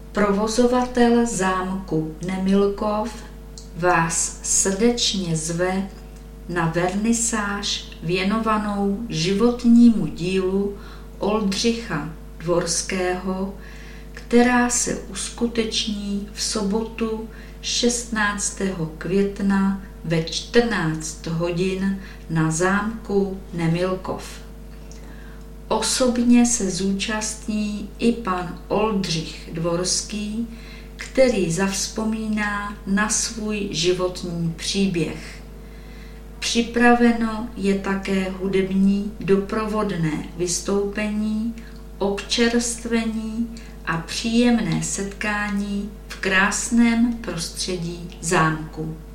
Provozovatel zámku Nemilkov vás srdečně zve na vernisáž věnovanou životnímu dílu Oldřicha Dvorského, která se uskuteční v sobotu 16. května ve 14 hodin na zámku Nemilkov. Osobně se zúčastní i pan Oldřich Dvorský, který zavzpomíná na svůj životní příběh. Připraveno je také hudební doprovodné vystoupení, občerstvení a příjemné setkání v krásném prostředí zámku.